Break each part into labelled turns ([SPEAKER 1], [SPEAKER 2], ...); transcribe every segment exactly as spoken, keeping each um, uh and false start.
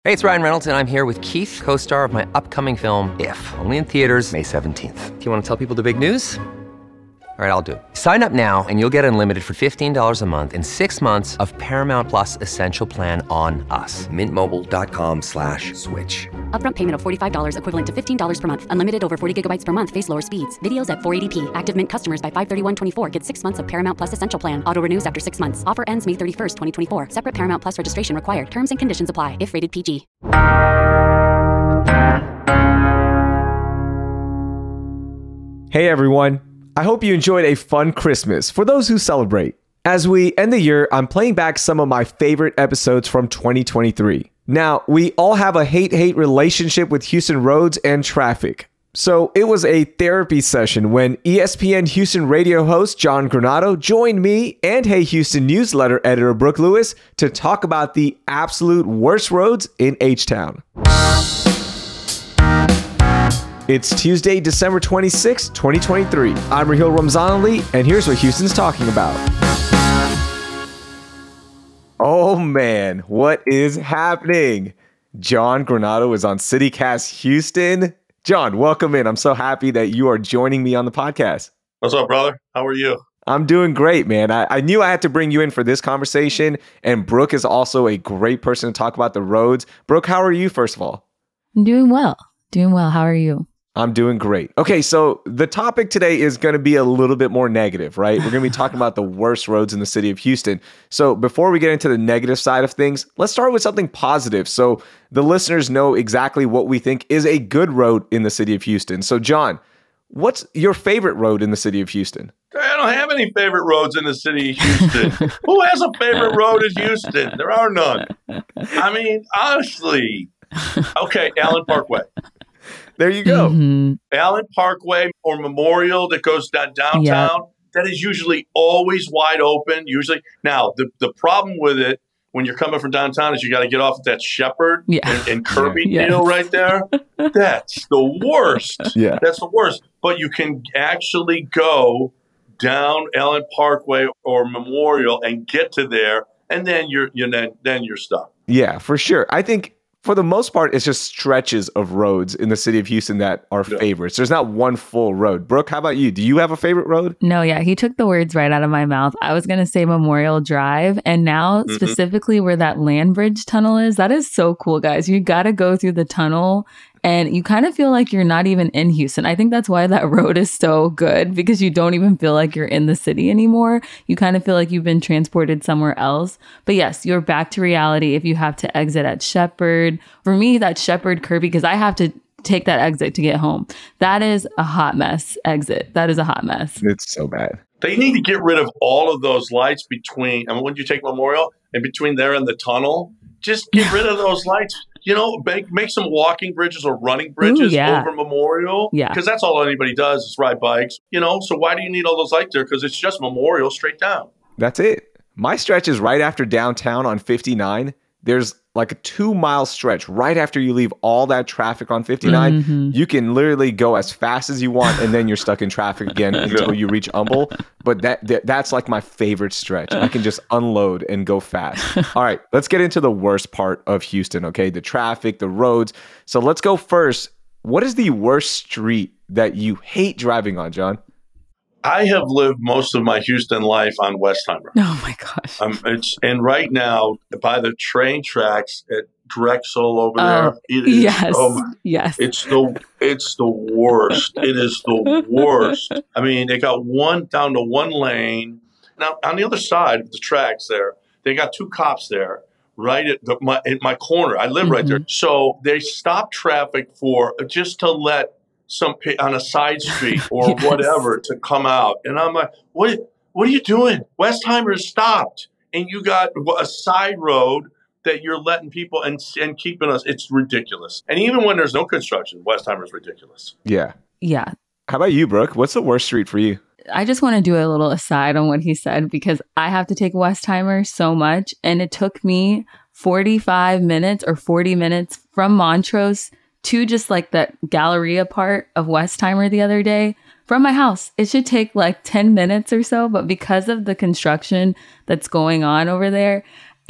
[SPEAKER 1] Hey, it's Ryan Reynolds, and I'm here with Keith, co-star of my upcoming film, If, only in theaters May seventeenth. Do you want to tell people the big news? All right, I'll do it. Sign up now and you'll get unlimited for fifteen dollars a month and six months of Paramount Plus Essential Plan on us. Mint Mobile dot com slash switch.
[SPEAKER 2] Upfront payment of forty-five dollars equivalent to fifteen dollars per month. Unlimited over forty gigabytes per month. Face lower speeds. Videos at four eighty p. Active Mint customers by five thirty-one twenty-four get six months of Paramount Plus Essential Plan. Auto renews after six months. Offer ends May thirty-first, twenty twenty-four. Separate Paramount Plus registration required. Terms and conditions apply if rated P G.
[SPEAKER 3] Hey everyone. I hope you enjoyed a fun Christmas for those who celebrate. As we end the year, I'm playing back some of my favorite episodes from twenty twenty-three. Now, we all have a hate-hate relationship with Houston roads and traffic. So it was a therapy session when E S P N Houston radio host John Granado joined me and Hey Houston newsletter editor Brooke Lewis to talk about the absolute worst roads in H-Town. It's Tuesday, December twenty-sixth, twenty twenty-three. I'm Rahil Ramzanali, and here's what Houston's talking about. Oh man, what is happening? John Granado is on CityCast Houston. John, welcome in. I'm so happy that you are joining me on the podcast.
[SPEAKER 4] What's up, brother? How are you?
[SPEAKER 3] I'm doing great, man. I, I knew I had to bring you in for this conversation, and Brooke is also a great person to talk about the roads. Brooke, how are you, first of all?
[SPEAKER 5] I'm doing well. Doing well. How are you?
[SPEAKER 3] I'm doing great. Okay, so the topic today is going to be a little bit more negative, right? We're going to be talking about the worst roads in the city of Houston. So before we get into the negative side of things, let's start with something positive so the listeners know exactly what we think is a good road in the city of Houston. So John, what's your favorite road in the city of Houston?
[SPEAKER 4] I don't have any favorite roads in the city of Houston. Who has a favorite road in Houston? There are none. I mean, honestly. Okay, Allen Parkway.
[SPEAKER 3] There you go.
[SPEAKER 5] Mm-hmm.
[SPEAKER 4] Allen Parkway or Memorial that goes down downtown,
[SPEAKER 5] Yeah.
[SPEAKER 4] that is usually always wide open. Usually, now the, the problem with it when you're coming from downtown is you got to get off at that Shepherd
[SPEAKER 5] Yeah.
[SPEAKER 4] and, and Kirby
[SPEAKER 5] Yes.
[SPEAKER 4] deal right there. That's the worst.
[SPEAKER 3] Yeah.
[SPEAKER 4] That's the worst. But you can actually go down Allen Parkway or Memorial and get to there, and then you're you then then you're stuck.
[SPEAKER 3] Yeah, for sure. I think for the most part, it's just stretches of roads in the city of Houston that are
[SPEAKER 4] Yeah.
[SPEAKER 3] favorites. There's not one full road. Brooke, how about you? Do you have a favorite road?
[SPEAKER 5] No, yeah, he took the words right out of my mouth. I was going to say Memorial Drive. And now,
[SPEAKER 4] Mhm.
[SPEAKER 5] specifically where that land bridge tunnel is, that is so cool, guys. You got to go through the tunnel and you kind of feel like you're not even in Houston. I think that's why that road is so good, because you don't even feel like you're in the city anymore. You kind of feel like you've been transported somewhere else. But yes, you're back to reality if you have to exit at Shepherd. For me, that's Shepherd Kirby, because I have to take that exit to get home. That is a hot mess exit. That is a hot mess.
[SPEAKER 3] It's so bad.
[SPEAKER 4] They need to get rid of all of those lights between, I mean, when you take Memorial and between there and the tunnel, just get rid of those lights. You know, make make some walking bridges or running bridges
[SPEAKER 5] Ooh, yeah.
[SPEAKER 4] over Memorial.
[SPEAKER 5] Yeah.
[SPEAKER 4] Because that's all anybody does is ride bikes. You know, so why do you need all those lights there? Because it's just Memorial straight down.
[SPEAKER 3] That's it. My stretch is right after downtown on fifty-nine. There's like a two mile stretch right after you leave all that traffic on fifty-nine.
[SPEAKER 5] Mhm.
[SPEAKER 3] You can literally go as fast as you want, and then you're stuck in traffic again until you reach Humble. But that, that that's like my favorite stretch. I can just unload and go fast. All right, let's get into the worst part of Houston, okay? The traffic, the roads. So let's go first. What is the worst street that you hate driving on, John?
[SPEAKER 4] I have lived most of my Houston life on Westheimer.
[SPEAKER 5] Oh my gosh.
[SPEAKER 4] Um, it's and right now by the train tracks at Drexel over
[SPEAKER 5] Oh,
[SPEAKER 4] there. It is,
[SPEAKER 5] yes.
[SPEAKER 4] oh my,
[SPEAKER 5] Yes.
[SPEAKER 4] it's the it's the worst. It is the worst. I mean, they got one down to one lane. Now on the other side of the tracks, there they got two cops there, right at the, my at my corner. I live right there, so they stop traffic for just to let some pa- on a side street or
[SPEAKER 5] Yes.
[SPEAKER 4] whatever to come out, and I'm like, what? What are you doing? Westheimer stopped, and you got a side road that you're letting people and and keeping us. It's ridiculous. And even when there's no construction, Westheimer is ridiculous.
[SPEAKER 3] Yeah.
[SPEAKER 5] Yeah.
[SPEAKER 3] How about you, Brooke? What's the worst street for you?
[SPEAKER 5] I just want to do a little aside on what he said, because I have to take Westheimer so much. And it took me forty-five minutes or forty minutes from Montrose to just like that Galleria part of Westheimer the other day from my house. It should take like ten minutes or so. But because of the construction that's going on over there,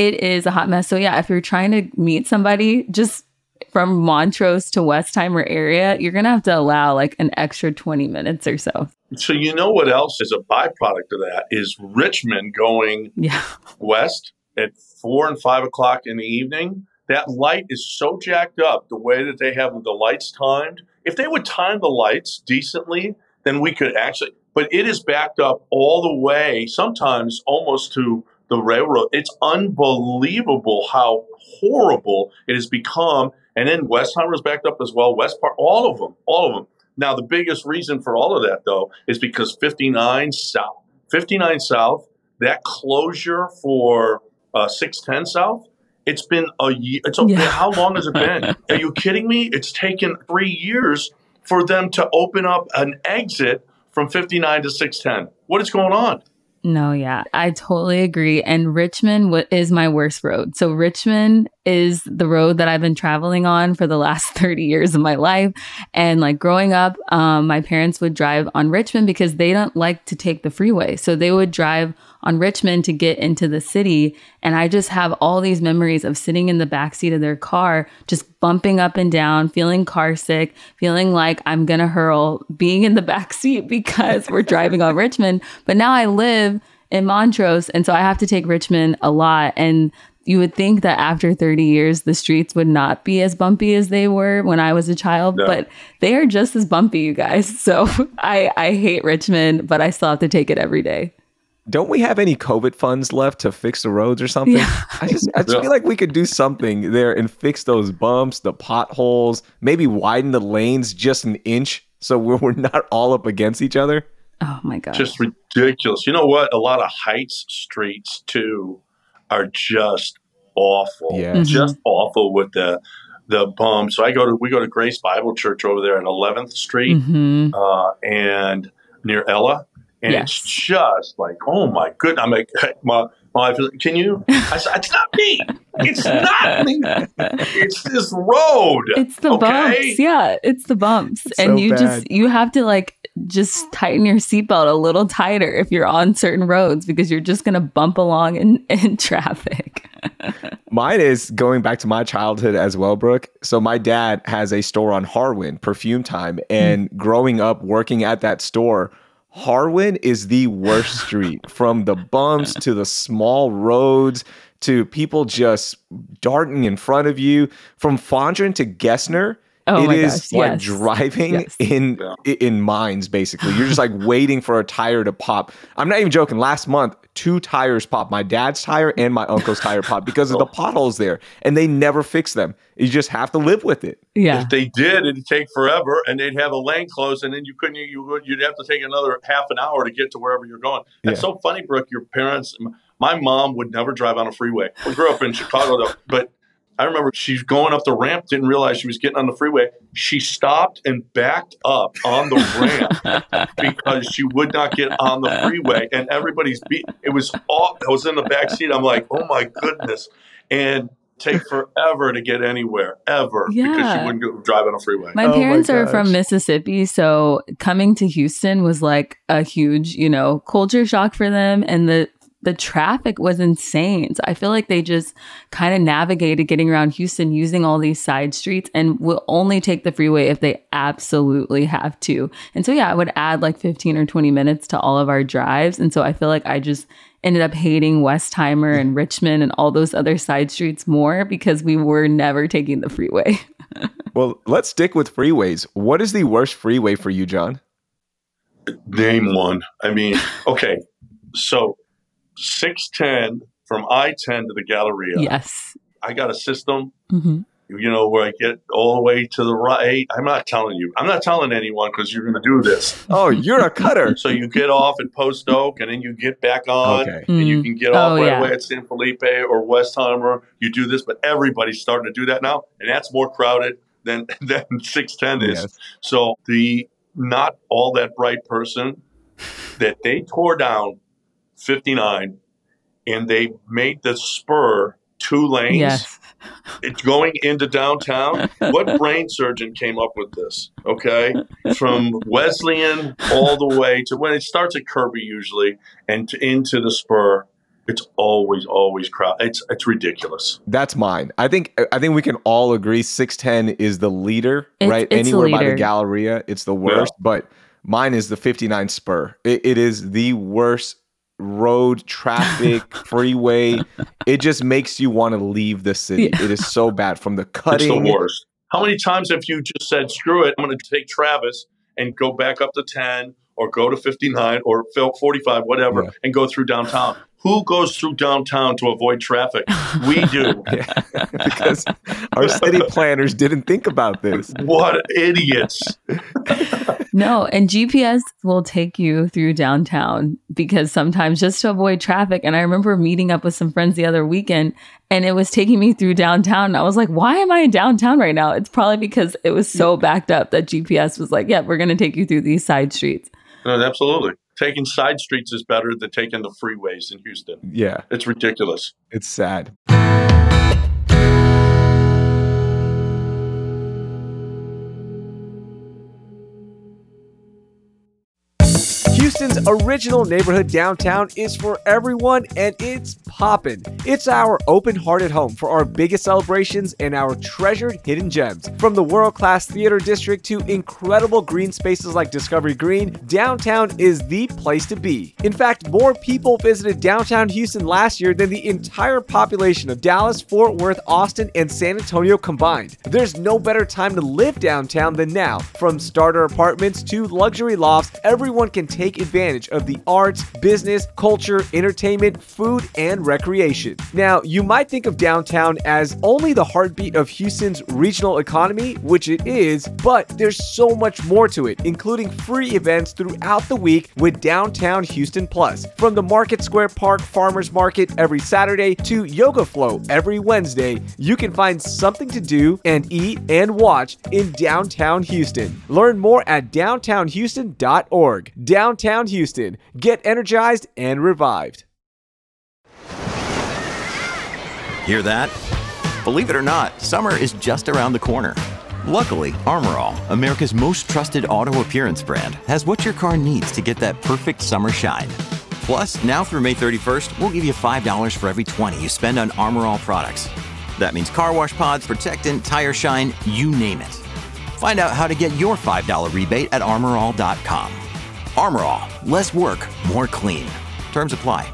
[SPEAKER 5] It is a hot mess. So yeah, if you're trying to meet somebody just from Montrose to Westheimer area, you're going to have to allow like an extra twenty minutes or so.
[SPEAKER 4] So you know what else is a byproduct of that is Richmond going
[SPEAKER 5] Yeah.
[SPEAKER 4] west at four and five o'clock in the evening. That light is so jacked up, the way that they have the lights timed. If they would time the lights decently, then we could actually, but it is backed up all the way, sometimes almost to the railroad. It's unbelievable how horrible it has become. And then Westheimer is backed up as well. West Park, all of them, all of them. Now, the biggest reason for all of that, though, is because fifty-nine South, fifty-nine South, that closure for uh, six ten South, it's been a year. It's a,
[SPEAKER 5] Yeah.
[SPEAKER 4] How long has it been? Are you kidding me? It's taken three years for them to open up an exit from fifty-nine to six ten. What is going on?
[SPEAKER 5] No, yeah, I totally agree. And Richmond w- is my worst road. So Richmond is the road that I've been traveling on for the last thirty years of my life. And like growing up, um, my parents would drive on Richmond because they don't like to take the freeway. So they would drive on Richmond to get into the city. And I just have all these memories of sitting in the backseat of their car, just bumping up and down, feeling car sick, feeling like I'm going to hurl, being in the backseat because we're driving on Richmond. But now I live in Montrose. And so I have to take Richmond a lot. And you would think that after thirty years, the streets would not be as bumpy as they were when I was a child,
[SPEAKER 4] No.
[SPEAKER 5] but they are just as bumpy, you guys. So I, I hate Richmond, but I still have to take it every day.
[SPEAKER 3] Don't we have any COVID funds left to fix the roads or something?
[SPEAKER 5] Yeah.
[SPEAKER 3] I just I just
[SPEAKER 4] Yeah.
[SPEAKER 3] feel like we could do something there and fix those bumps, the potholes, maybe widen the lanes just an inch so we're, we're not all up against each other.
[SPEAKER 5] Oh my God.
[SPEAKER 4] Just ridiculous. You know what? A lot of Heights streets, too, are just awful.
[SPEAKER 3] Yes.
[SPEAKER 4] Just awful with the the bumps. So I go to we go to Grace Bible Church over there at eleventh Street
[SPEAKER 5] Mhm.
[SPEAKER 4] uh, and near Ella. And
[SPEAKER 5] Yes.
[SPEAKER 4] it's just like, oh my goodness. I'm like, my, my wife is like, can you? I said, it's not me. It's not me. It's this road.
[SPEAKER 5] It's the
[SPEAKER 4] okay?
[SPEAKER 5] bumps. Yeah, it's the bumps.
[SPEAKER 3] It's
[SPEAKER 5] and
[SPEAKER 3] so
[SPEAKER 5] you
[SPEAKER 3] bad.
[SPEAKER 5] just, you have to like just tighten your seatbelt a little tighter if you're on certain roads because you're just going to bump along in, in traffic.
[SPEAKER 3] Mine is going back to my childhood as well, Brooke. So my dad has a store on Harwin, Perfume Time, and growing up working at that store, Harwin is the worst street, from the bumps to the small roads to people just darting in front of you. From Fondren to Gessner,
[SPEAKER 5] Oh
[SPEAKER 3] it
[SPEAKER 5] my
[SPEAKER 3] is
[SPEAKER 5] gosh,
[SPEAKER 3] like
[SPEAKER 5] yes.
[SPEAKER 3] driving
[SPEAKER 5] Yes.
[SPEAKER 3] in
[SPEAKER 4] Yeah.
[SPEAKER 3] in mines, basically. You're just like waiting for a tire to pop. I'm not even joking. Last month, two tires popped. My dad's tire and my uncle's tire popped because of the potholes there, and they never fix them. You just have to live with it.
[SPEAKER 5] Yeah.
[SPEAKER 4] If they did, it'd take forever, and they'd have a lane closed, and then you couldn't. You would. You'd have to take another half an hour to get to wherever you're going. That's
[SPEAKER 3] Yeah.
[SPEAKER 4] so funny, Brooke. Your parents. My mom would never drive on a freeway. We grew up in Chicago, though, but I remember she's going up the ramp, didn't realize she was getting on the freeway. She stopped and backed up on the ramp because she would not get on the freeway, and everybody's beat. It was all. I was in the back seat. I'm like, oh my goodness, and take forever to get anywhere ever because
[SPEAKER 5] Yeah.
[SPEAKER 4] she wouldn't go drive on a freeway.
[SPEAKER 5] My
[SPEAKER 3] Oh my
[SPEAKER 5] parents are
[SPEAKER 3] gosh.
[SPEAKER 5] from Mississippi, so coming to Houston was like a huge, you know, culture shock for them, and the the traffic was insane. So I feel like they just kind of navigated getting around Houston using all these side streets and will only take the freeway if they absolutely have to. And so yeah, I would add like fifteen or twenty minutes to all of our drives. And so I feel like I just ended up hating Westheimer and Richmond and all those other side streets more because we were never taking the freeway.
[SPEAKER 3] Well, let's stick with freeways. What is the worst freeway for you, John?
[SPEAKER 4] Name one. I mean, okay, so six ten from I ten to the Galleria.
[SPEAKER 5] Yes.
[SPEAKER 4] I got a system,
[SPEAKER 5] hmm
[SPEAKER 4] you know, where I get all the way to the right. I'm not telling you. I'm not telling anyone because you're going to do this.
[SPEAKER 3] Oh, you're a cutter.
[SPEAKER 4] So you get off at Post Oak, and then you get back on,
[SPEAKER 3] Okay.
[SPEAKER 4] and you
[SPEAKER 5] Mm.
[SPEAKER 4] can get off
[SPEAKER 5] Oh,
[SPEAKER 4] right
[SPEAKER 5] yeah.
[SPEAKER 4] away at San Felipe or Westheimer. You do this, but everybody's starting to do that now, and that's more crowded than than six ten is.
[SPEAKER 3] Yes.
[SPEAKER 4] So the not all that bright person that they tore down fifty-nine, and they made the spur two lanes.
[SPEAKER 5] Yes.
[SPEAKER 4] It's going into downtown. What brain surgeon came up with this? Okay, from Wesleyan all the way to when it starts at Kirby usually, and to, into the spur. It's always, always crowded. It's it's ridiculous.
[SPEAKER 3] That's mine. I think I think we can all agree six ten is the leader,
[SPEAKER 5] It's-
[SPEAKER 3] right?
[SPEAKER 5] it's the
[SPEAKER 3] Anywhere by the
[SPEAKER 5] leader.
[SPEAKER 3] Galleria, it's the worst.
[SPEAKER 4] Yeah.
[SPEAKER 3] But mine is the fifty-nine Spur. It, it is the worst road traffic freeway. It just makes you want to leave the city.
[SPEAKER 5] Yeah.
[SPEAKER 3] It is so bad from the
[SPEAKER 4] It's
[SPEAKER 3] cutting.
[SPEAKER 4] the worst. How many times have you just said, screw it, I'm going to take Travis and go back up to ten or go to fifty-nine or forty-five, whatever,
[SPEAKER 3] Yeah.
[SPEAKER 4] and go through downtown? Who goes through downtown to avoid traffic? We do.
[SPEAKER 3] Yeah, because our city planners didn't think about this.
[SPEAKER 4] What idiots.
[SPEAKER 5] No, and G P S will take you through downtown because sometimes just to avoid traffic. And I remember meeting up with some friends the other weekend and it was taking me through downtown. And I was like, why am I in downtown right now? It's probably because it was so backed up that G P S was like, yeah, we're going to take you through these side streets.
[SPEAKER 4] No, absolutely. Taking side streets is better than taking the freeways in Houston.
[SPEAKER 3] Yeah,
[SPEAKER 4] It's ridiculous.
[SPEAKER 3] it's sad. Houston's original neighborhood downtown is for everyone, and it's poppin'. It's our open-hearted home for our biggest celebrations and our treasured hidden gems. From the world-class theater district to incredible green spaces like Discovery Green, downtown is the place to be. In fact, more people visited downtown Houston last year than the entire population of Dallas, Fort Worth, Austin, and San Antonio combined. There's no better time to live downtown than now. From starter apartments to luxury lofts, everyone can take advantage of the arts, business, culture, entertainment, food, and recreation. Now, you might think of downtown as only the heartbeat of Houston's regional economy, which it is, but there's so much more to it, including free events throughout the week with Downtown Houston Plus. From the Market Square Park Farmers Market every Saturday to Yoga Flow every Wednesday, you can find something to do and eat and watch in downtown Houston. Learn more at downtown houston dot org. Downtown Houston. Get energized and revived.
[SPEAKER 6] Hear that? Believe it or not, summer is just around the corner. Luckily, Armor All, America's most trusted auto appearance brand, has what your car needs to get that perfect summer shine. Plus, now through May thirty-first, we'll give you five dollars for every twenty you spend on Armor All products. That means car wash pods, protectant, tire shine, you name it. Find out how to get your five dollars rebate at armor all dot com. Armor All, less work, more clean. Terms apply.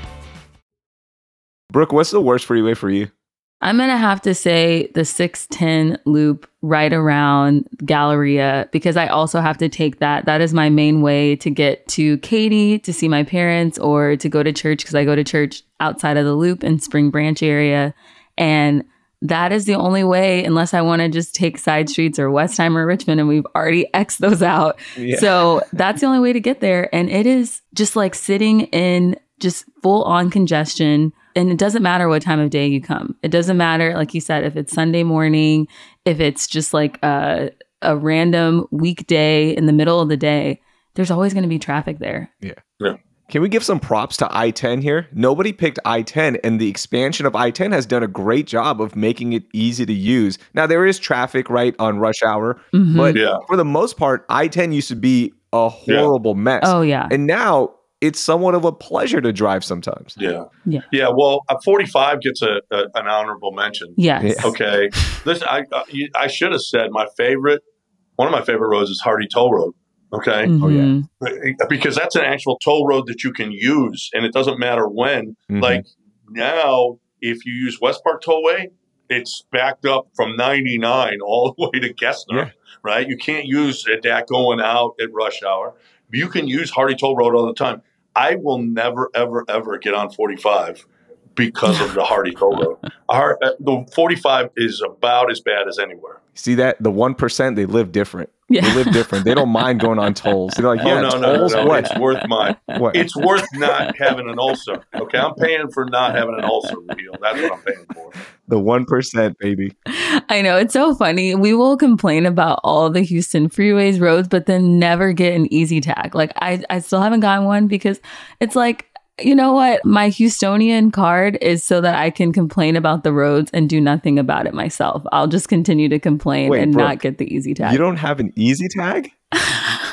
[SPEAKER 3] Brooke, what's the worst freeway for you?
[SPEAKER 5] I'm going to have to say the six ten loop right around Galleria because I also have to take that. That is my main way to get to Katy, to see my parents, or to go to church because I go to church outside of the loop in Spring Branch area. And that is the only way unless I want to just take side streets or Westheimer or Richmond, and we've already X'd those out.
[SPEAKER 3] Yeah.
[SPEAKER 5] So that's the only way to get there. And it is just like sitting in just full on congestion. And it doesn't matter what time of day you come. It doesn't matter, like you said, if it's Sunday morning, if it's just like a, a random weekday in the middle of the day, there's always going to be traffic there.
[SPEAKER 3] Yeah.
[SPEAKER 4] Yeah.
[SPEAKER 3] Can we give some props to I ten here? Nobody picked I ten, and the expansion of I ten has done a great job of making it easy to use. Now, there is traffic, right, on rush hour,
[SPEAKER 5] Mhm.
[SPEAKER 3] but
[SPEAKER 4] Yeah.
[SPEAKER 3] for the most part, I ten used to be a horrible mess.
[SPEAKER 5] Oh, yeah.
[SPEAKER 3] And now it's somewhat of a pleasure to drive sometimes.
[SPEAKER 4] Yeah.
[SPEAKER 5] Yeah.
[SPEAKER 4] Yeah. Well, uh, forty-five gets a, a an honorable mention.
[SPEAKER 5] Yes.
[SPEAKER 3] Yeah.
[SPEAKER 4] Okay. Listen, I uh, you- I should have said my favorite. One of my favorite roads is Hardy Toll Road. Okay.
[SPEAKER 5] Mhm.
[SPEAKER 4] Because that's an actual toll road that you can use, and it doesn't matter when.
[SPEAKER 3] Mhm.
[SPEAKER 4] Like now, if you use West Park Tollway, it's backed up from ninety-nine all the way to Gessner,
[SPEAKER 3] Yeah.
[SPEAKER 4] right? You can't use that going out at rush hour. You can use Hardy Toll Road all the time. I will never, ever, ever get on forty-five because of the Hardy Toll Road. Our, uh, the forty-five is about as bad as anywhere.
[SPEAKER 3] See that? The one percent, they live different.
[SPEAKER 5] Yeah.
[SPEAKER 3] They live different. They don't mind going on tolls. They're like, yeah,
[SPEAKER 4] oh, no, no, no,
[SPEAKER 3] tolls,
[SPEAKER 4] no.
[SPEAKER 3] what?
[SPEAKER 4] It's worth my
[SPEAKER 3] What?
[SPEAKER 4] It's worth not having an ulcer. Okay, I'm paying for not having an ulcer, Raheel. That's what I'm paying for.
[SPEAKER 3] The one percent, baby.
[SPEAKER 5] I know. It's so funny. We will complain about all the Houston freeways, roads, but then never get an easy tag. Like I, I still haven't gotten one because it's like, you know what? My Houstonian card is so that I can complain about the roads and do nothing about it myself. I'll just continue to complain
[SPEAKER 3] Wait,
[SPEAKER 5] and
[SPEAKER 3] Brooke,
[SPEAKER 5] not get the easy tag.
[SPEAKER 3] You don't have an easy tag?
[SPEAKER 5] I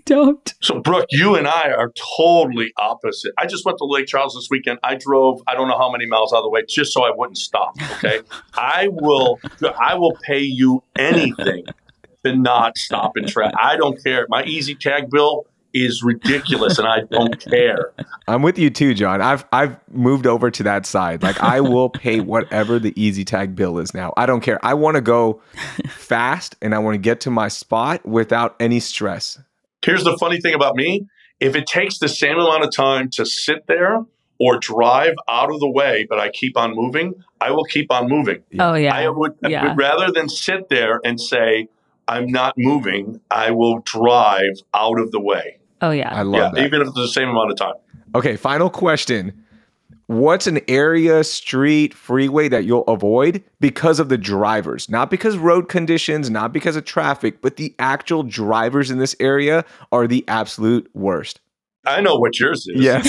[SPEAKER 5] don't.
[SPEAKER 4] So, Brooke, you and I are totally opposite. I just went to Lake Charles this weekend. I drove, I don't know how many miles out of the way, just so I wouldn't stop, okay? I will I will pay you anything to not stop and try. I don't care. My Easy Tag bill is ridiculous, and I don't care.
[SPEAKER 3] I'm with you too, John. I've I've moved over to that side. Like, I will pay whatever the Easy Tag bill is now. I don't care. I want to go fast, and I want to get to my spot without any stress.
[SPEAKER 4] Here's the funny thing about me. If it takes the same amount of time to sit there or drive out of the way, but I keep on moving, I will keep on moving.
[SPEAKER 5] Oh, yeah.
[SPEAKER 4] I would,
[SPEAKER 5] yeah.
[SPEAKER 4] would rather than sit there and say, I'm not moving, I will drive out of the way.
[SPEAKER 5] Oh, yeah.
[SPEAKER 3] I love
[SPEAKER 4] Yeah,
[SPEAKER 3] that.
[SPEAKER 4] even if it's the same amount of time.
[SPEAKER 3] Okay, final question. What's an area, street, freeway that you'll avoid because of the drivers? Not because road conditions, not because of traffic, but the actual drivers in this area are the absolute worst.
[SPEAKER 4] I know what yours is.
[SPEAKER 3] Yes.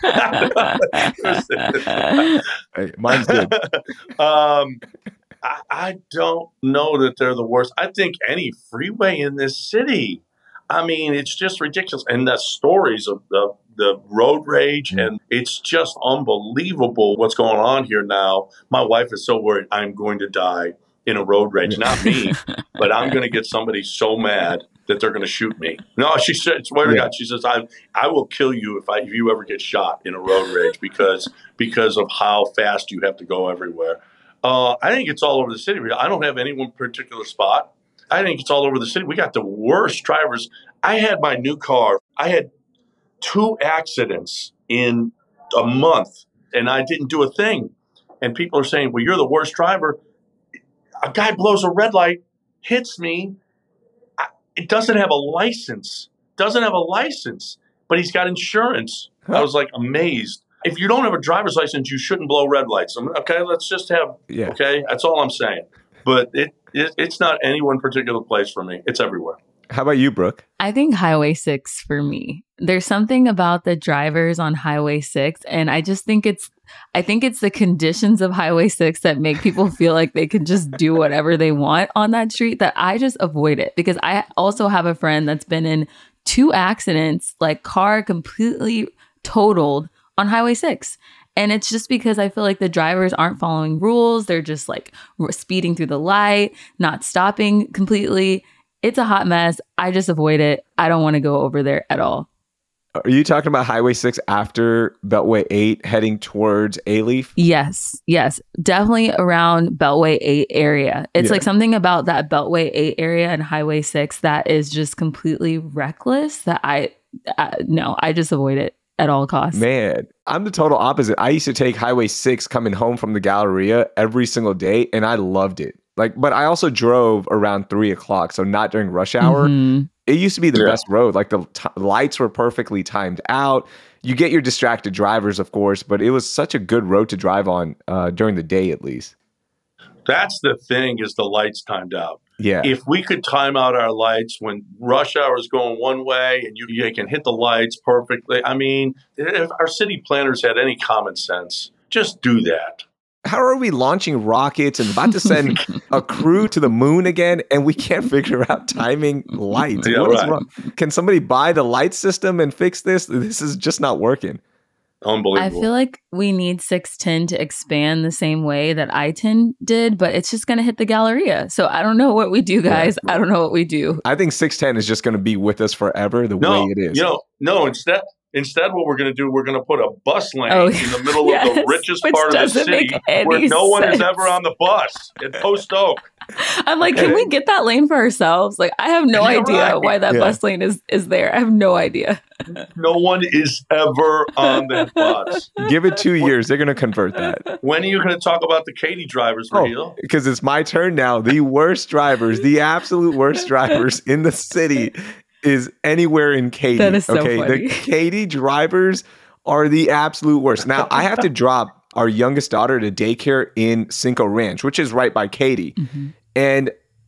[SPEAKER 3] Hey, mine's good.
[SPEAKER 4] um, I, I don't know that they're the worst. I think any freeway in this city, I mean, it's just ridiculous. And the stories of the, the road rage, mm. and it's just unbelievable what's going on here now. My wife is so worried I'm going to die in a road rage. Not me, but I'm going to get somebody so mad that they're going to shoot me. No, she said, swear to yeah. God, she says, I I will kill you if I if you ever get shot in a road rage because because of how fast you have to go everywhere. Uh, I think it's all over the city. I don't have any one particular spot. I think it's all over the city. We got the worst drivers. I had my new car. I had two accidents in a month, and I didn't do a thing. And people are saying, well, you're the worst driver. A guy blows a red light, hits me. It doesn't have a license. Doesn't have a license, but he's got insurance. Huh. I was like amazed. If you don't have a driver's license, you shouldn't blow red lights. Okay, let's just have, yeah. okay, that's all I'm saying. But it, it it's not any one particular place for me. It's everywhere.
[SPEAKER 3] How about you, Brooke?
[SPEAKER 5] I think Highway six for me. There's something about the drivers on Highway six, and I just think it's I think it's the conditions of Highway six that make people feel like they can just do whatever they want on that street, that I just avoid it. Because I also have a friend that's been in two accidents, like car completely totaled on Highway six. And it's just because I feel like the drivers aren't following rules. They're just like speeding through the light, not stopping completely. It's a hot mess. I just avoid it. I don't want to go over there at all.
[SPEAKER 3] Are you talking about Highway six after Beltway eight heading towards A-Leaf?
[SPEAKER 5] Yes, yes. Definitely around Beltway eight area. It's yeah. like something about that Beltway eight area and Highway six that is just completely reckless that I, uh, no, I just avoid it at all costs.
[SPEAKER 3] Man, I'm the total opposite. I used to take Highway six coming home from the Galleria every single day, and I loved it. Like, but I also drove around three o'clock, so not during rush hour. Mm-hmm. It used to be the yeah. best road. Like the t- lights were perfectly timed out. You get your distracted drivers, of course, but it was such a good road to drive on uh, during the day, at least.
[SPEAKER 4] That's the thing, is the lights timed out.
[SPEAKER 3] Yeah.
[SPEAKER 4] If we could time out our lights when rush hour is going one way and you, you can hit the lights perfectly. I mean, if our city planners had any common sense, just do that.
[SPEAKER 3] How are we launching rockets and about to send a crew to the moon again, and we can't figure out timing lights?
[SPEAKER 4] Yeah,
[SPEAKER 3] what
[SPEAKER 4] right.
[SPEAKER 3] is wrong? Can somebody buy the light system and fix this? This is just not working.
[SPEAKER 4] Unbelievable.
[SPEAKER 5] I feel like we need six ten to expand the same way that I ten did, but it's just going to hit the Galleria. So I don't know what we do, guys. Yeah. I don't know what we do.
[SPEAKER 3] I think six ten is just going to be with us forever the
[SPEAKER 4] no,
[SPEAKER 3] way it is.
[SPEAKER 4] You know, no, instead... Instead, what we're going to do, we're going to put a bus lane oh, in the middle yes, of the richest part of the city where no one
[SPEAKER 5] sense.
[SPEAKER 4] is ever on the bus in Post Oak.
[SPEAKER 5] I'm like, can we get that lane for ourselves? Like, I have no
[SPEAKER 4] You're
[SPEAKER 5] idea
[SPEAKER 4] right.
[SPEAKER 5] why that
[SPEAKER 3] yeah.
[SPEAKER 5] bus lane is, is there. I have no idea.
[SPEAKER 4] No one is ever on that bus.
[SPEAKER 3] Give it two years. They're going to convert that.
[SPEAKER 4] When are you going to talk about the Katy drivers, Raheel?
[SPEAKER 3] Because oh, it's my turn now. The worst drivers, the absolute worst drivers in the city is anywhere in Katy.
[SPEAKER 5] That is so
[SPEAKER 3] okay,
[SPEAKER 5] funny.
[SPEAKER 3] The Katy drivers are the absolute worst. Now, I have to drop our youngest daughter to daycare in Cinco Ranch, which is right by Katy. Mm-hmm. And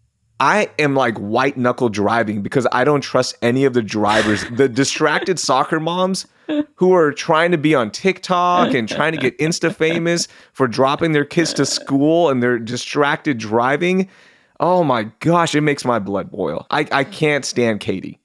[SPEAKER 3] I am like white knuckle driving because I don't trust any of the drivers. The distracted soccer moms who are trying to be on TikTok and trying to get Insta famous for dropping their kids to school, and they're distracted driving. Oh my gosh, it makes my blood boil. I, I can't stand Katy.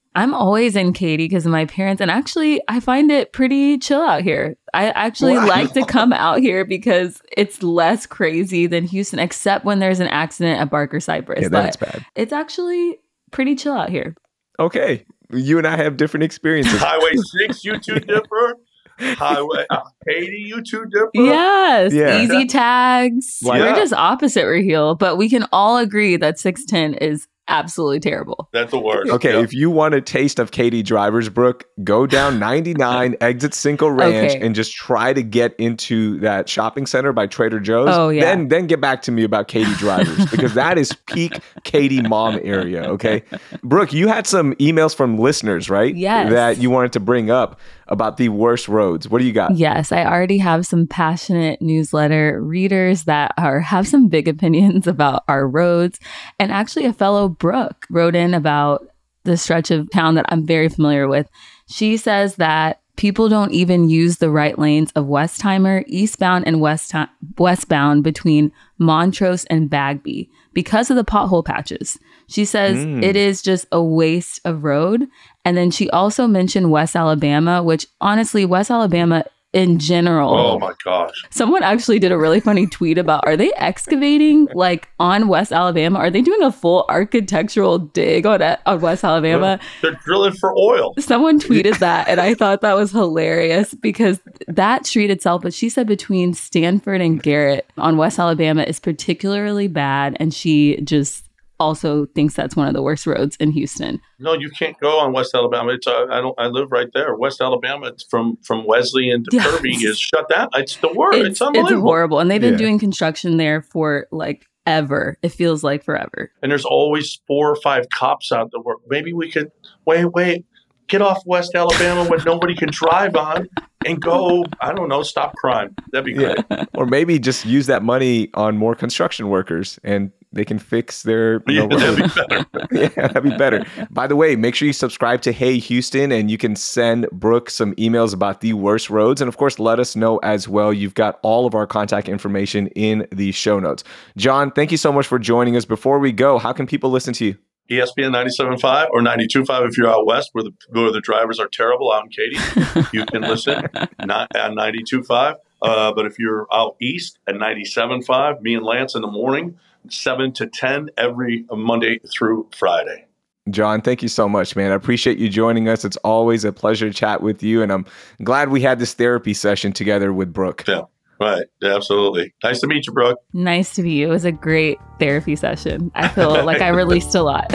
[SPEAKER 5] I'm always in Katy because of my parents. And actually, I find it pretty chill out here. I actually
[SPEAKER 3] Wow.
[SPEAKER 5] like to come out here because it's less crazy than Houston, except when there's an accident at Barker Cypress.
[SPEAKER 3] Yeah, that's bad.
[SPEAKER 5] It's actually pretty chill out here.
[SPEAKER 3] Okay. You and I have different experiences.
[SPEAKER 4] Highway six, you two differ. Highway uh, Katy, you two differ.
[SPEAKER 5] Yes,
[SPEAKER 3] Yeah.
[SPEAKER 5] easy tags.
[SPEAKER 3] Like-
[SPEAKER 5] We're
[SPEAKER 4] Yeah.
[SPEAKER 5] just opposite Raheel, but we can all agree that six ten is absolutely terrible.
[SPEAKER 4] That's the worst.
[SPEAKER 3] Okay,
[SPEAKER 4] Yeah.
[SPEAKER 3] if you want a taste of Katy drivers, Brooke, go down ninety-nine, exit Cinco Ranch,
[SPEAKER 5] Okay.
[SPEAKER 3] and just try to get into that shopping center by Trader Joe's.
[SPEAKER 5] Oh, yeah.
[SPEAKER 3] Then, then get back to me about Katy drivers because that is peak Katy mom area. Okay, Brooke, you had some emails from listeners, right?
[SPEAKER 5] Yes.
[SPEAKER 3] That you wanted to bring up about the worst roads. What do you got?
[SPEAKER 5] Yes, I already have some passionate newsletter readers that are have some big opinions about our roads. And actually a fellow Brooke wrote in about the stretch of town that I'm very familiar with. She says that people don't even use the right lanes of Westheimer, eastbound and west westbound between Montrose and Bagby because of the pothole patches. She says
[SPEAKER 3] Mm.
[SPEAKER 5] it is just a waste of road. And then she also mentioned West Alabama, which honestly, West Alabama in general.
[SPEAKER 4] Oh my gosh.
[SPEAKER 5] Someone actually did a really funny tweet about, are they excavating like on West Alabama? Are they doing a full architectural dig on, on West Alabama?
[SPEAKER 4] They're drilling for oil.
[SPEAKER 5] Someone tweeted that, and I thought that was hilarious because that street itself, but she said between Stanford and Garrett on West Alabama is particularly bad, and she just also thinks that's one of the worst roads in Houston.
[SPEAKER 4] No, you can't go on West Alabama. It's uh, I don't. I live right there. West Alabama, it's from from Wesley and to
[SPEAKER 5] Yes.
[SPEAKER 4] Kirby is shut down. It's the worst. It's,
[SPEAKER 5] It's, it's
[SPEAKER 4] unbelievable.
[SPEAKER 5] horrible, and they've been
[SPEAKER 3] Yeah.
[SPEAKER 5] doing construction there for like ever. It feels like forever.
[SPEAKER 4] And there's always four or five cops out there. Where maybe we could wait, wait, get off West Alabama when nobody can drive on, and go. I don't know, stop crime. That'd be great.
[SPEAKER 3] Yeah. Or maybe just use that money on more construction workers and they can fix their you know,
[SPEAKER 4] Yeah, that'd
[SPEAKER 3] road.
[SPEAKER 4] be better.
[SPEAKER 3] Yeah, that'd be better. By the way, make sure you subscribe to Hey Houston and you can send Brooke some emails about the worst roads. And of course, let us know as well. You've got all of our contact information in the show notes. John, thank you so much for joining us. Before we go, how can people listen to you?
[SPEAKER 4] E S P N ninety-seven point five or ninety-two point five if you're out west where the, where the drivers are terrible out in Katy. You can listen not at ninety-two point five. Uh, but if you're out east at ninety-seven point five, me and Lance in the morning, seven to ten every Monday through Friday.
[SPEAKER 3] John, thank you so much, man. I appreciate you joining us. It's always a pleasure to chat with you. And I'm glad we had this therapy session together with Brooke.
[SPEAKER 4] Yeah, right. Yeah, absolutely. Nice to meet you, Brooke.
[SPEAKER 5] Nice to be you. It was a great therapy session. I feel like I released a lot.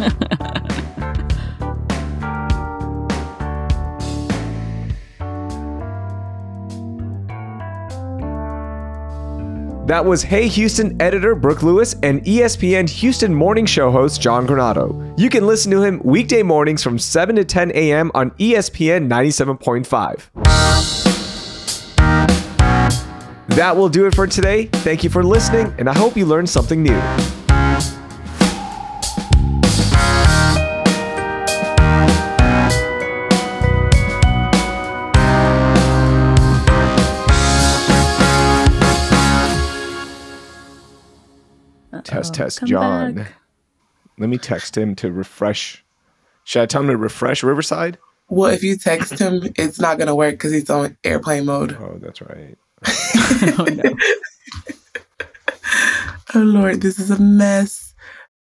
[SPEAKER 3] That was Hey Houston editor Brooke Lewis and E S P N Houston morning show host John Granado. You can listen to him weekday mornings from seven to ten a.m. on E S P N ninety-seven point five. That will do it for today. Thank you for listening, and I hope you learned something new. Test, test,
[SPEAKER 5] come
[SPEAKER 3] John.
[SPEAKER 5] back.
[SPEAKER 3] Let me text him to refresh. Should I tell him to refresh Riverside?
[SPEAKER 7] Well, if you text him, it's not going to work because he's on airplane mode.
[SPEAKER 3] Oh, that's right.
[SPEAKER 5] Oh, no.
[SPEAKER 7] Oh, Lord, this is a mess.